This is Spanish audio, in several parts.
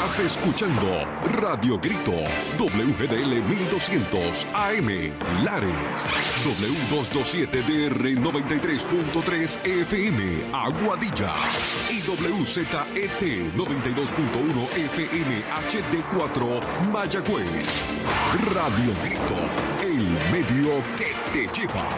Estás escuchando Radio Grito, WGDL 1200 AM, Lares, W227DR 93.3 FM, Aguadilla, y WZET 92.1 FM HD4, Mayagüez. Radio Grito, el medio que te lleva.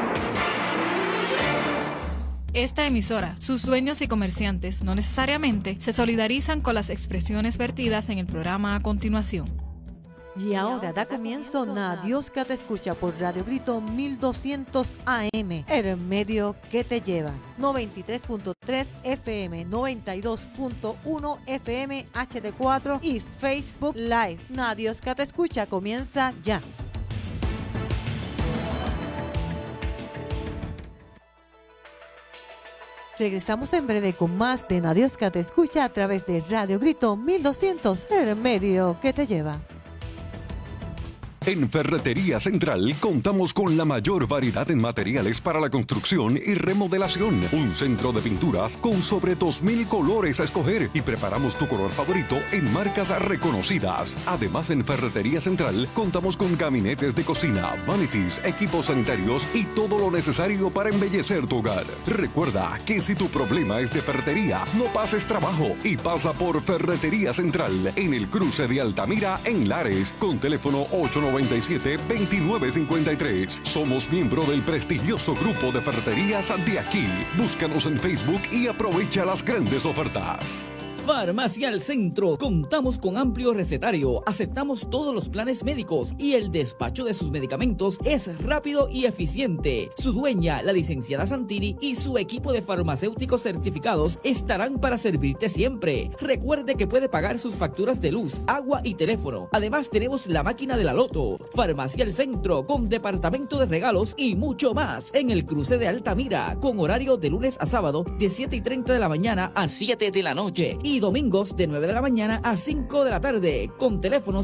Esta emisora, sus dueños y comerciantes no necesariamente se solidarizan con las expresiones vertidas en el programa a continuación. Y ahora da comienzo Dios que te escucha por Radio Grito 1200 AM, el medio que te lleva. 93.3 FM, 92.1 FM HD4 y Facebook Live. Dios que te escucha comienza ya. Regresamos en breve con más de Dios que te escucha a través de Radio Grito 1200, el medio que te lleva. En Ferretería Central contamos con la mayor variedad en materiales para la construcción y remodelación. Un centro de pinturas con sobre 2,000 colores a escoger y preparamos tu color favorito en marcas reconocidas. Además, en Ferretería Central contamos con gabinetes de cocina, vanities, equipos sanitarios y todo lo necesario para embellecer tu hogar. Recuerda que si tu problema es de ferretería, no pases trabajo y pasa por Ferretería Central en el cruce de Altamira en Lares con teléfono 897-2953. Somos miembro del prestigioso grupo de ferreterías de aquí. Búscanos en Facebook y aprovecha las grandes ofertas. Farmacia al Centro. Contamos con amplio recetario, aceptamos todos los planes médicos y el despacho de sus medicamentos es rápido y eficiente. Su dueña, la licenciada Santini, y su equipo de farmacéuticos certificados estarán para servirte siempre. Recuerde que puede pagar sus facturas de luz, agua y teléfono. Además, tenemos la máquina de la Loto. Farmacia al Centro, con departamento de regalos y mucho más. En el cruce de Altamira, con horario de lunes a sábado de 7:30 de la mañana a 7 de la noche. Y domingos de 9 de la mañana a 5 de la tarde, con teléfono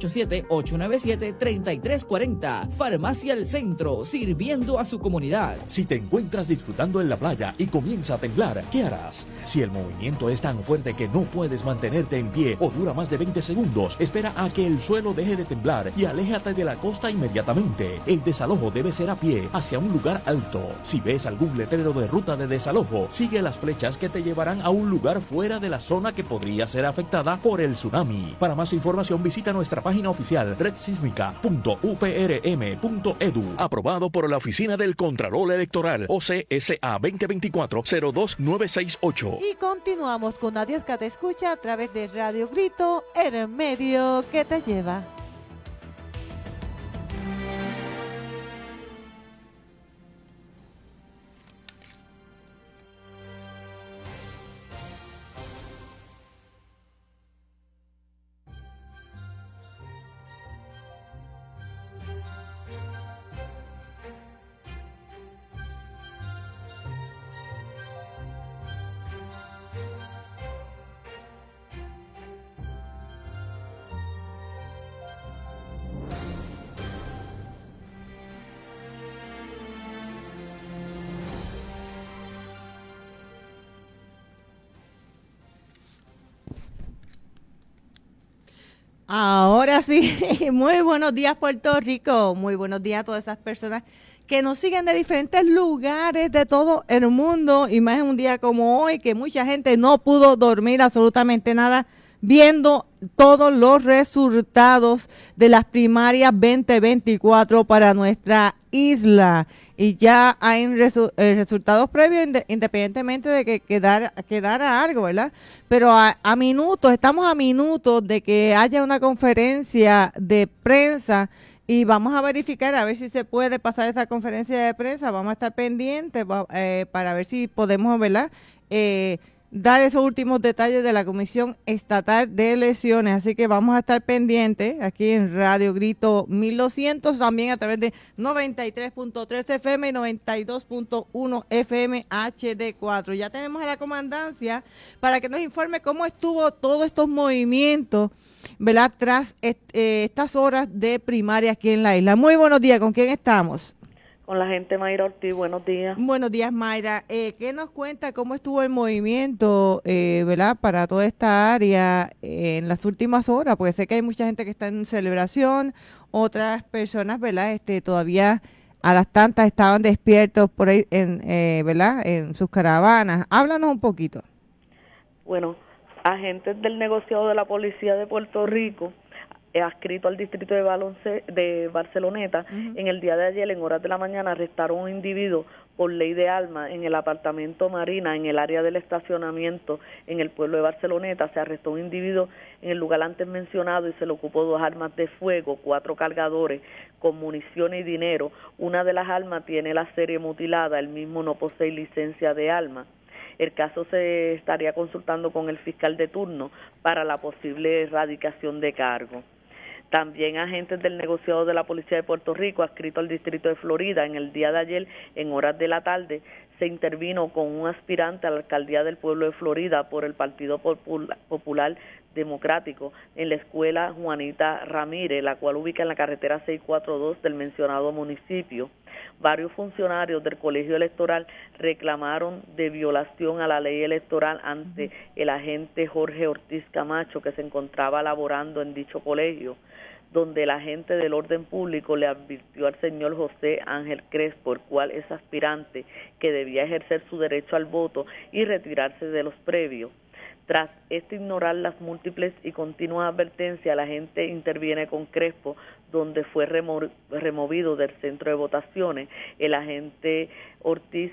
787-897-3340. Farmacia El Centro, sirviendo a su comunidad. Si te encuentras disfrutando en la playa y comienza a temblar, ¿qué harás? Si el movimiento es tan fuerte que no puedes mantenerte en pie o dura más de 20 segundos, espera a que el suelo deje de temblar y aléjate de la costa inmediatamente. El desalojo debe ser a pie, hacia un lugar alto. Si ves algún letrero de ruta de desalojo, sigue las flechas que te llevarán a un lugar fuera de la zona que podría ser afectada por el tsunami. Para más información visita nuestra página oficial redsísmica.uprm.edu. Aprobado por la Oficina del Contralor Electoral OCSA 2024-02968. Y continuamos con Dios que te escucha a través de Radio Grito, el medio que te lleva. Ahora sí, muy buenos días Puerto Rico, muy buenos días a todas esas personas que nos siguen de diferentes lugares de todo el mundo, y más en un día como hoy que mucha gente no pudo dormir absolutamente nada viendo todos los resultados de las primarias 2024 para nuestra isla. Y ya hay resultados previos independientemente de que quedara algo, ¿verdad? Pero a minutos, estamos a minutos de que haya una conferencia de prensa y vamos a verificar a ver si se puede pasar esa conferencia de prensa. Vamos a estar pendientes para ver si podemos, ¿verdad?, dar esos últimos detalles de la Comisión Estatal de Elecciones. Así que vamos a estar pendientes aquí en Radio Grito 1200, también a través de 93.3 FM y 92.1 FM HD4. Ya tenemos a la comandancia para que nos informe cómo estuvo todos estos movimientos, ¿verdad?, tras estas horas de primaria aquí en la isla. Muy buenos días, ¿con quién estamos? Con la gente Mayra Ortiz, buenos días. Buenos días, Mayra. ¿Qué nos cuenta? ¿Cómo estuvo el movimiento, verdad, para toda esta área en las últimas horas? Porque sé que hay mucha gente que está en celebración, otras personas, ¿verdad? Todavía a las tantas estaban despiertos por ahí, ¿verdad? En sus caravanas. Háblanos un poquito. Bueno, agentes del negociado de la Policía de Puerto Rico, adscrito al distrito de Barceloneta, en el día de ayer, en horas de la mañana, arrestaron a un individuo por ley de armas en el apartamento Marina, en el área del estacionamiento, en el pueblo de Barceloneta. Se arrestó un individuo en el lugar antes mencionado y se le ocupó 2 armas de fuego, 4 cargadores con munición y dinero. Una de las armas tiene la serie mutilada, el mismo no posee licencia de arma. El caso se estaría consultando con el fiscal de turno para la posible erradicación de cargo. También agentes del negociado de la Policía de Puerto Rico, adscrito al Distrito de Florida, en el día de ayer, en horas de la tarde, se intervino con un aspirante a la alcaldía del pueblo de Florida por el Partido Popular Democrático en la escuela Juanita Ramírez, la cual ubica en la carretera 642 del mencionado municipio. Varios funcionarios del colegio electoral reclamaron de violación a la ley electoral ante el agente Jorge Ortiz Camacho, que se encontraba laborando en dicho colegio, donde el agente del orden público le advirtió al señor José Ángel Crespo, el cual es aspirante, que debía ejercer su derecho al voto y retirarse de los previos. Tras ignorar las múltiples y continuas advertencias, la gente interviene con Crespo, donde fue removido del centro de votaciones. El agente Ortiz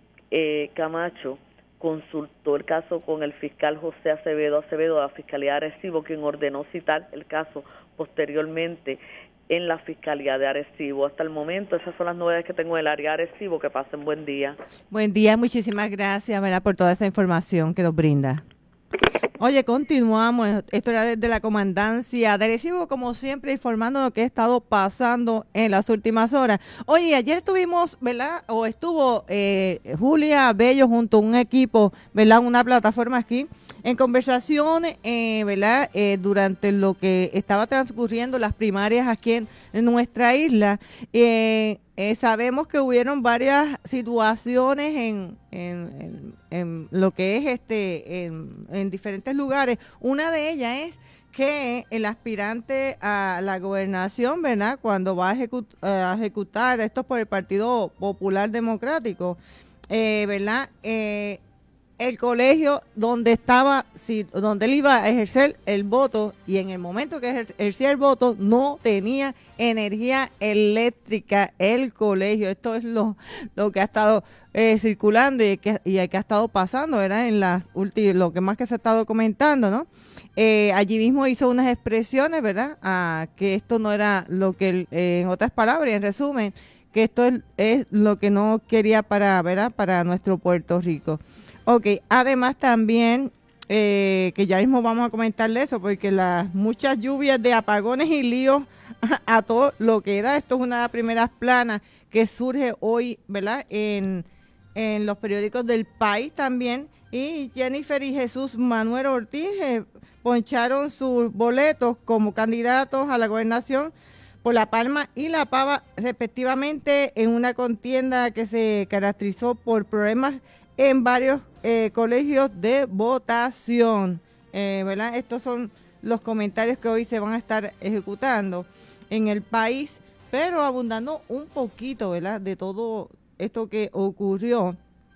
Camacho consultó el caso con el fiscal José Acevedo de la Fiscalía de Arecibo, quien ordenó citar el caso posteriormente en la Fiscalía de Arecibo. Hasta el momento, esas son las novedades que tengo del área de Arecibo. Que pasen buen día. Buen día, muchísimas gracias, ¿verdad?, por toda esa información que nos brinda. Oye, continuamos. Esto era desde la comandancia de Arecibo, como siempre, informando lo que ha estado pasando en las últimas horas. Oye, ayer tuvimos, ¿verdad?, o estuvo Julia Bello junto a un equipo, ¿verdad?, una plataforma aquí, en conversación, ¿verdad?, durante lo que estaba transcurriendo las primarias aquí en nuestra isla. Sabemos que hubieron varias situaciones en lo que es en diferentes lugares. Una de ellas es que el aspirante a la gobernación, ¿verdad?, cuando va a ejecutar esto por el Partido Popular Democrático, ¿verdad?, el colegio donde donde él iba a ejercer el voto, y en el momento que ejercía el voto no tenía energía eléctrica el colegio. Esto es lo que ha estado circulando y que ha estado pasando, ¿verdad?, en las últimas, lo que más que se ha estado comentando, ¿no? Allí mismo hizo unas expresiones, ¿verdad?, que esto no era lo que, en otras palabras, en resumen, que esto es lo que no quería para nuestro Puerto Rico. Ok, además también, que ya mismo vamos a comentarle eso, porque las muchas lluvias de apagones y líos a todo lo que da, esto es una de las primeras planas que surge hoy, ¿verdad?, en los periódicos del país también, y Jennifer y Jesús Manuel Ortiz poncharon sus boletos como candidatos a la gobernación por La Palma y La Pava, respectivamente, en una contienda que se caracterizó por problemas en varios colegios de votación, ¿verdad? Estos son los comentarios que hoy se van a estar ejecutando en el país, pero abundando un poquito, ¿verdad?, de todo esto que ocurrió.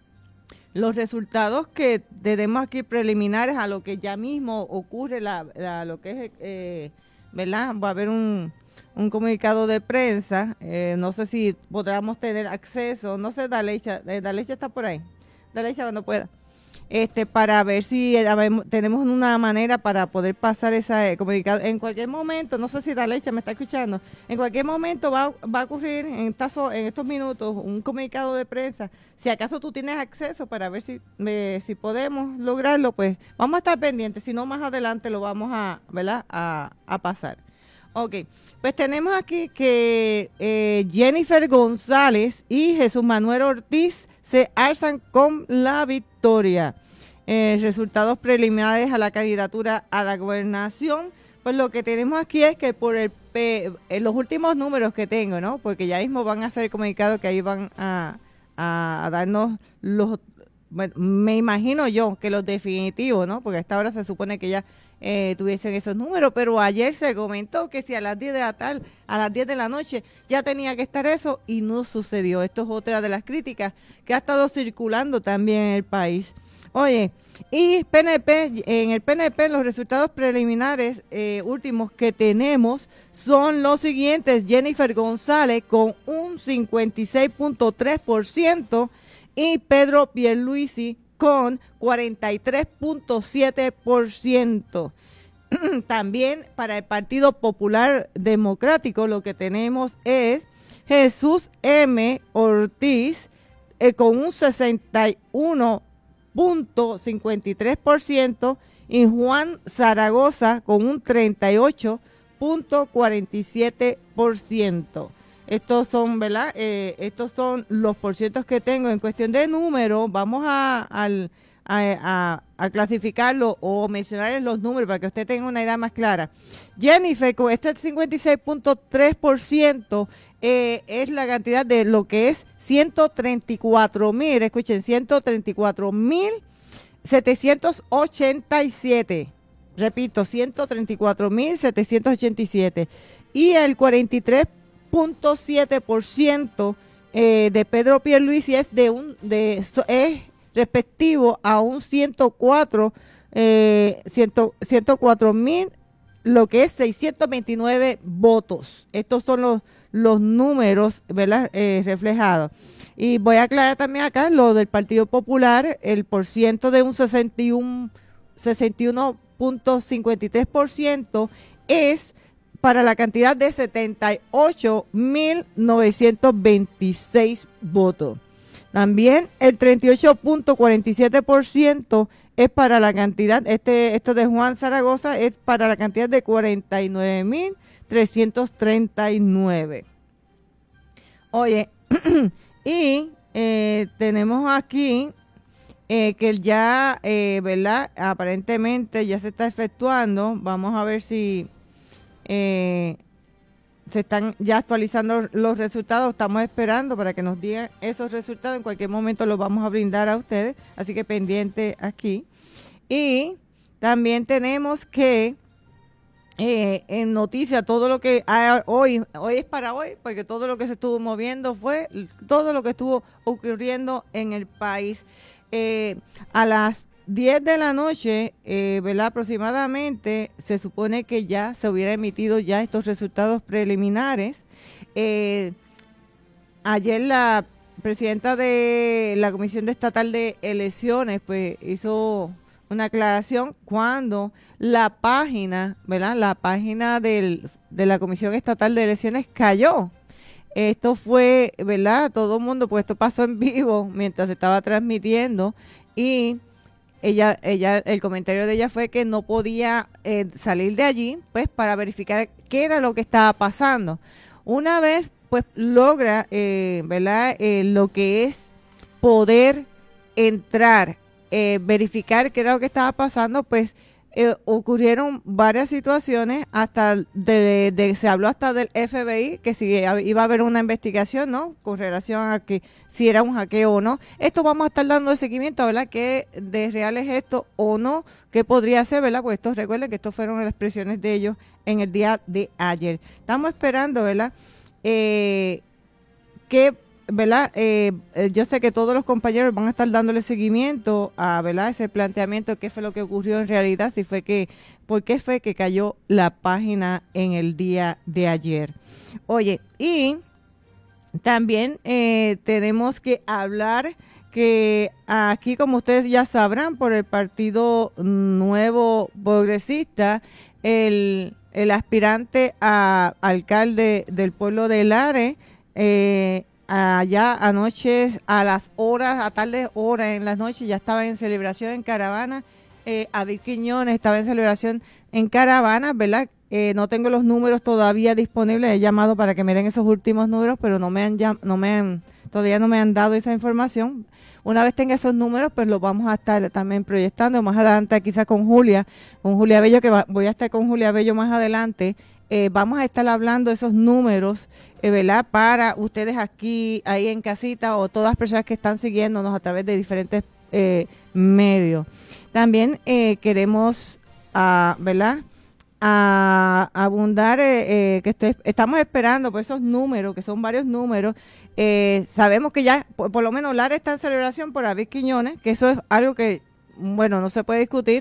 Los resultados que tenemos aquí preliminares a lo que ya mismo ocurre, lo que es, ¿verdad?, va a haber un comunicado de prensa, no sé si podamos tener acceso, no sé, Dalecha está por ahí. Dale cuando pueda, para ver si tenemos una manera para poder pasar esa comunicado. En cualquier momento, no sé si Dalecha me está escuchando, en cualquier momento va a ocurrir en estos minutos un comunicado de prensa. Si acaso tú tienes acceso para ver si podemos lograrlo, pues vamos a estar pendientes, si no más adelante lo vamos a pasar. Ok, pues tenemos aquí que Jennifer González y Jesús Manuel Ortiz se alzan con la victoria. Resultados preliminares a la candidatura a la gobernación. Pues lo que tenemos aquí es que por el PNP, los últimos números que tengo, ¿no? Porque ya mismo van a hacer el comunicado que ahí van a darnos los, bueno, me imagino yo que los definitivos, ¿no? Porque a esta hora se supone que ya tuviesen esos números, pero ayer se comentó que si a las 10 de la noche ya tenía que estar eso y no sucedió. Esto es otra de las críticas que ha estado circulando también en el país. Oye, y en el PNP los resultados preliminares últimos que tenemos son los siguientes. Jennifer González con un 56.3% y Pedro Pierluisi con 43.7%. También para el Partido Popular Democrático lo que tenemos es Jesús M. Ortiz con un 61.53% y Juan Zaragoza con un 38.47%. Estos son, ¿verdad? Estos son los porcientos que tengo en cuestión de número. Vamos a clasificarlo o mencionarles los números para que usted tenga una idea más clara. Jennifer, con este 56.3% es la cantidad de lo que es 134,000, escuchen, 134,787. Repito, 134,787. Y el 43.7% de Pedro Pierluisi es es respectivo a un 104,000, lo que es 629 votos. Estos son los números, ¿verdad? Reflejados. Y voy a aclarar también acá lo del Partido Popular, el porciento de un 61.53% es para la cantidad de 78,926 votos. También el 38.47% es para la cantidad, esto de Juan Zaragoza es para la cantidad de 49,339. Oye, y tenemos aquí que ya, ¿verdad? Aparentemente ya se está efectuando. Vamos a ver si se están ya actualizando los resultados. Estamos esperando para que nos digan esos resultados. En cualquier momento los vamos a brindar a ustedes, así que pendiente aquí. Y también tenemos que en noticia todo lo que hoy es para hoy, porque todo lo que se estuvo moviendo fue todo lo que estuvo ocurriendo en el país. A las 10 de la noche, ¿verdad? Aproximadamente, se supone que ya se hubiera emitido ya estos resultados preliminares. Ayer la presidenta de la Comisión Estatal de Elecciones, pues, hizo una aclaración cuando la página, ¿verdad? La página de la Comisión Estatal de Elecciones cayó. Esto fue, ¿verdad? Todo el mundo, pues esto pasó en vivo mientras se estaba transmitiendo y el comentario de ella fue que no podía salir de allí, pues, para verificar qué era lo que estaba pasando. Una vez, pues, logra, ¿verdad? Lo que es poder entrar, verificar qué era lo que estaba pasando, pues, ocurrieron varias situaciones, hasta se habló hasta del FBI, que si iba a haber una investigación, ¿no? Con relación a que si era un hackeo o no. Esto vamos a estar dando de seguimiento, ¿verdad? ¿Qué de real es esto o no? ¿Qué podría ser, verdad? Pues recuerden que estos fueron las expresiones de ellos en el día de ayer. Estamos esperando, ¿verdad? ¿Verdad? Yo sé que todos los compañeros van a estar dándole seguimiento a, ¿verdad? Ese planteamiento, qué fue lo que ocurrió en realidad, por qué fue que cayó la página en el día de ayer. Oye, y también tenemos que hablar que aquí, como ustedes ya sabrán, por el Partido Nuevo Progresista, el aspirante a alcalde del pueblo de Lares, allá anoche, a tardes horas en las noches, ya estaba en celebración en caravana. David Quiñones estaba en celebración en caravana, ¿verdad? No tengo los números todavía disponibles, he llamado para que me den esos últimos números, pero todavía no me han dado esa información. Una vez tenga esos números, pues los vamos a estar también proyectando más adelante, quizás con Julia Bello, que voy a estar con Julia Bello más adelante, vamos a estar hablando de esos números, ¿verdad? Para ustedes ahí en casita o todas las personas que están siguiéndonos a través de diferentes medios. También queremos, ¿verdad? A abundar, estamos esperando por esos números, que son varios números. Sabemos que ya, por lo menos Lara está en celebración por David Quiñones, que eso es algo que, bueno, no se puede discutir.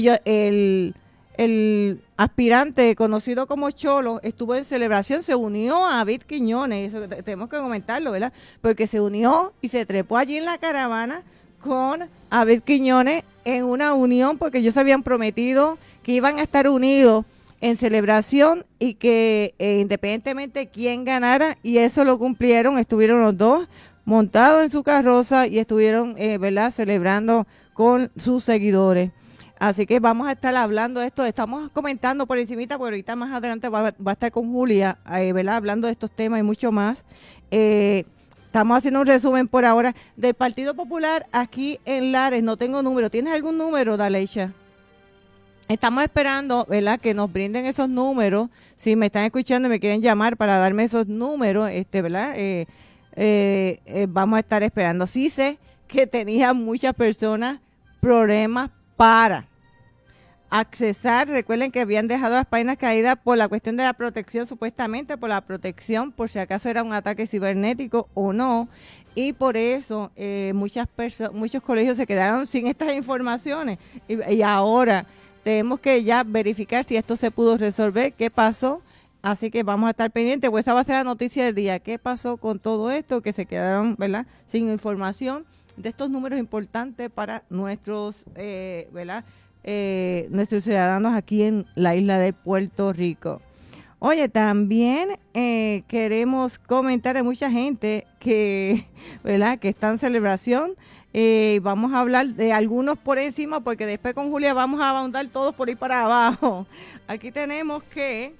El aspirante conocido como Cholo estuvo en celebración, se unió a David Quiñones, eso tenemos que comentarlo, ¿verdad? Porque se unió y se trepó allí en la caravana con David Quiñones en una unión, porque ellos habían prometido que iban a estar unidos en celebración y que independientemente quién ganara, y eso lo cumplieron, estuvieron los dos montados en su carroza y estuvieron, ¿verdad?, celebrando con sus seguidores. Así que vamos a estar hablando de esto, estamos comentando por encimita, porque ahorita más adelante va a estar con Julia, ¿verdad?, hablando de estos temas y mucho más. Estamos haciendo un resumen por ahora del Partido Popular aquí en Lares. No tengo número. ¿Tienes algún número, Daleisha? Estamos esperando, ¿verdad?, que nos brinden esos números. Si me están escuchando y me quieren llamar para darme esos números, ¿verdad? Vamos a estar esperando. Sí sé que tenía muchas personas problemas para accesar. Recuerden que habían dejado las páginas caídas por la cuestión de la protección, supuestamente por la protección, por si acaso era un ataque cibernético o no, y por eso muchos colegios se quedaron sin estas informaciones, y ahora tenemos que ya verificar si esto se pudo resolver, qué pasó. Así que vamos a estar pendientes, pues esa va a ser la noticia del día, qué pasó con todo esto, que se quedaron, ¿verdad?, sin información de estos números importantes para nuestros, ¿verdad?, nuestros ciudadanos aquí en la isla de Puerto Rico. Oye, también queremos comentar a mucha gente que, ¿verdad?, que está en celebración. Vamos a hablar de algunos por encima, porque después con Julia vamos a ahondar todos por ahí para abajo. Aquí tenemos que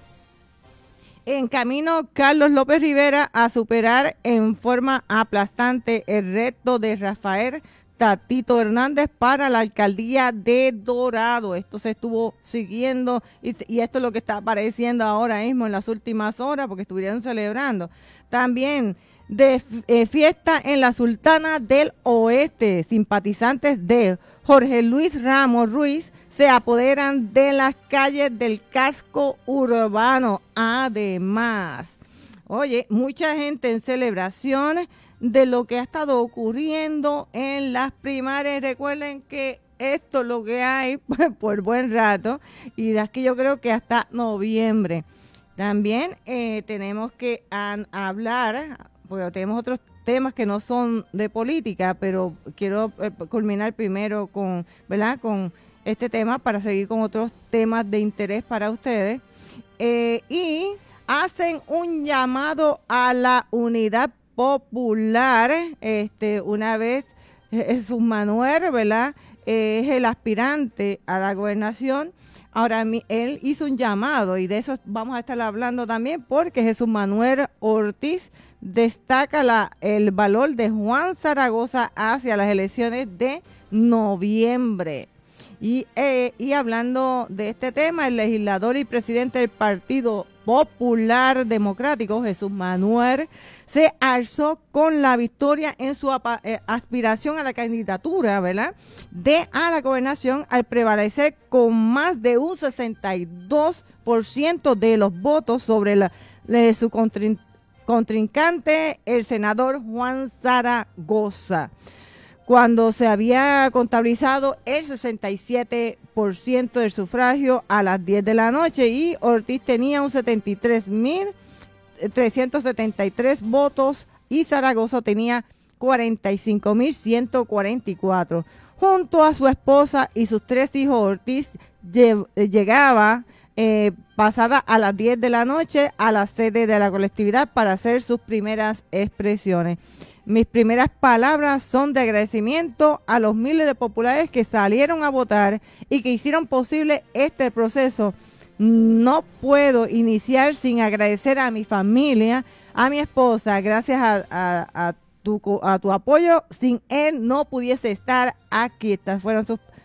en camino Carlos López Rivera a superar en forma aplastante el reto de Rafael Tatito Hernández para la alcaldía de Dorado. Esto se estuvo siguiendo y esto es lo que está apareciendo ahora mismo en las últimas horas, porque estuvieron celebrando. También de fiesta en la Sultana del Oeste, simpatizantes de Jorge Luis Ramos Ruiz se apoderan de las calles del casco urbano. Además, oye, mucha gente en celebraciones de lo que ha estado ocurriendo en las primarias. Recuerden que esto es lo que hay por buen rato, y de aquí yo creo que hasta noviembre. También tenemos que hablar, porque tenemos otros temas que no son de política, pero quiero culminar primero con, ¿verdad?, con este tema para seguir con otros temas de interés para ustedes. Y hacen un llamado a la unidad popular. Una vez Jesús Manuel, ¿verdad?, es el aspirante a la gobernación. Ahora él hizo un llamado, y de eso vamos a estar hablando también, porque Jesús Manuel Ortiz destaca el valor de Juan Zaragoza hacia las elecciones de noviembre. Y hablando de este tema, el legislador y presidente del Partido Popular Democrático, Jesús Manuel, se alzó con la victoria en su aspiración a la candidatura, ¿verdad?, a la gobernación, al prevalecer con más de un 62% de los votos sobre su contrincante, el senador Juan Zaragoza, cuando se había contabilizado el 67% del sufragio a las 10 de la noche, y Ortiz tenía un 73.373 votos y Zaragoza tenía 45.144. Junto a su esposa y sus 3 hijos, Ortiz llegaba pasada a las 10 de la noche a la sede de la colectividad para hacer sus primeras expresiones. Mis primeras palabras son de agradecimiento a los miles de populares que salieron a votar y que hicieron posible este proceso. No puedo iniciar sin agradecer a mi familia, a mi esposa. Gracias a tu apoyo, sin él no pudiese estar aquí. Estas fueron sus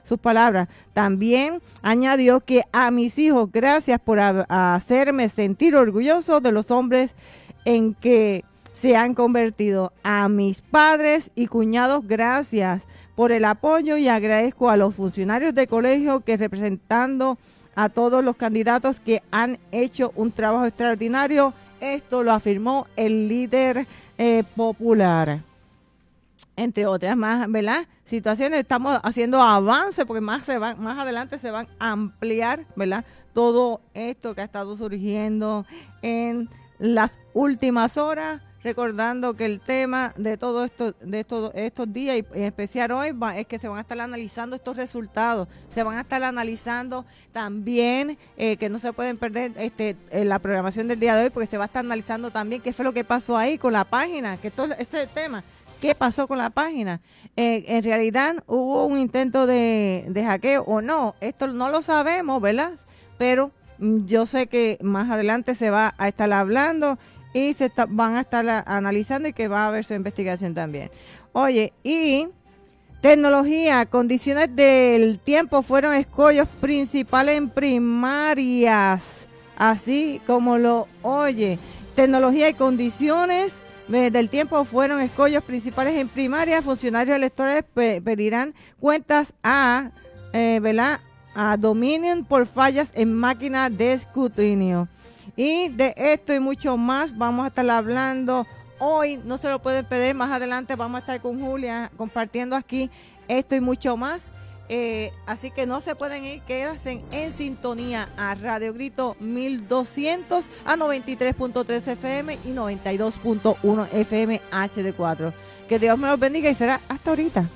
sus palabras. También añadió que a mis hijos, gracias por hacerme sentir orgulloso de los hombres en que se han convertido. A mis padres y cuñados, gracias por el apoyo, y agradezco a los funcionarios de colegio que, representando a todos los candidatos, que han hecho un trabajo extraordinario. Esto lo afirmó el líder popular. Entre otras más, ¿verdad?, situaciones. Estamos haciendo avances porque más adelante se van a ampliar, ¿verdad?, todo esto que ha estado surgiendo en las últimas horas. Recordando que el tema de todo esto, de estos días, y en especial hoy, es que se van a estar analizando estos resultados. Se van a estar analizando también, que no se pueden perder la programación del día de hoy, porque se va a estar analizando también qué fue lo que pasó ahí con la página, que todo este tema, qué pasó con la página. En realidad hubo un intento de hackeo o no, esto no lo sabemos, ¿verdad? Pero yo sé que más adelante se va a estar hablando y van a estar analizando, y que va a haber su investigación también. Oye, y tecnología, condiciones del tiempo fueron escollos principales en primarias, así como lo oye. Tecnología y condiciones del tiempo fueron escollos principales en primarias. Funcionarios electorales pedirán cuentas a Dominion por fallas en máquina de escrutinio. Y de esto y mucho más vamos a estar hablando hoy. No se lo pueden perder. Más adelante vamos a estar con Julia compartiendo aquí esto y mucho más. Así que no se pueden ir. Quédense en sintonía a Radio Grito 1200 a 93.3 FM y 92.1 FM HD4. Que Dios me los bendiga y será hasta ahorita.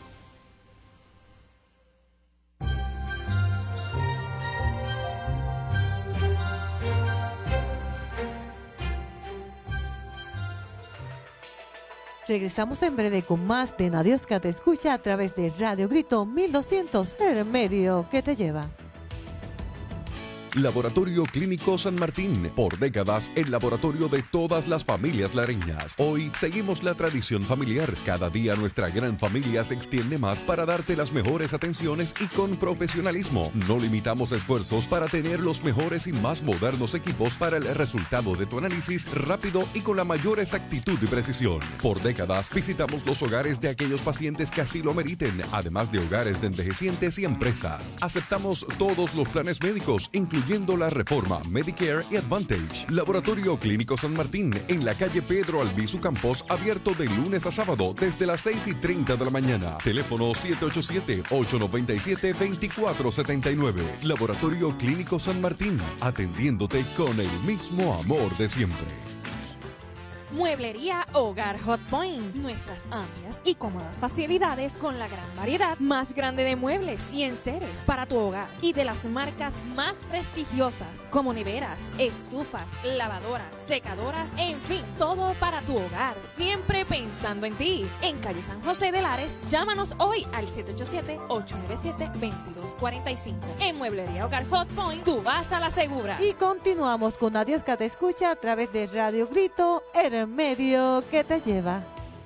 Regresamos en breve con más de Nadiosca Te Escucha a través de Radio Grito 1200, el medio que te lleva. Laboratorio Clínico San Martín, por décadas el laboratorio de todas las familias lareñas. Hoy seguimos la tradición familiar. Cada día nuestra gran familia se extiende más para darte las mejores atenciones y con profesionalismo. No limitamos esfuerzos para tener los mejores y más modernos equipos para el resultado de tu análisis rápido y con la mayor exactitud y precisión. Por décadas visitamos los hogares de aquellos pacientes que así lo meriten, además de hogares de envejecientes y empresas. Aceptamos todos los planes médicos, incluyendo la reforma Medicare y Advantage. Laboratorio Clínico San Martín, en la calle Pedro Albizu Campos, abierto de lunes a sábado desde las 6:30 de la mañana. Teléfono 787-897-2479. Laboratorio Clínico San Martín, atendiéndote con el mismo amor de siempre. Mueblería Hogar Hot Point. Nuestras amplias y cómodas facilidades con la gran variedad más grande de muebles y enseres para tu hogar y de las marcas más prestigiosas como neveras, estufas, lavadoras, secadoras, en fin, todo para tu hogar. Siempre pensando en ti. En calle San José de Lares, llámanos hoy al 787-897-2245. En Mueblería Hogar Hot Point, tú vas a la segura. Y continuamos con Nadiosca Te Escucha a través de Radio Grito, el medio que te lleva.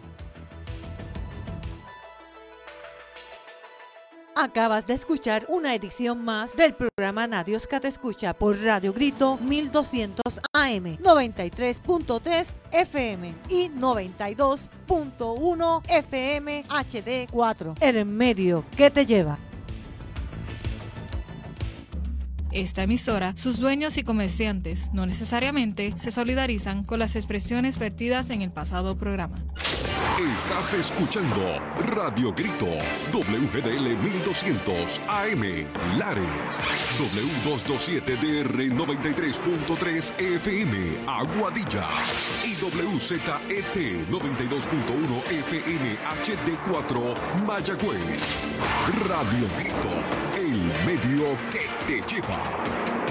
Acabas de escuchar una edición más del programa Nadiosca Te Escucha por Radio Grito 1200 AM, 93.3 FM y 92.1 FM HD4. El medio que te lleva. Esta emisora, sus dueños y comerciantes no necesariamente se solidarizan con las expresiones vertidas en el pasado programa. Estás escuchando Radio Grito, WGDL 1200 AM, Lares, W227DR 93.3 FM, Aguadilla, y WZET 92.1 FM HD4, Mayagüez. Radio Grito, el medio que te lleva.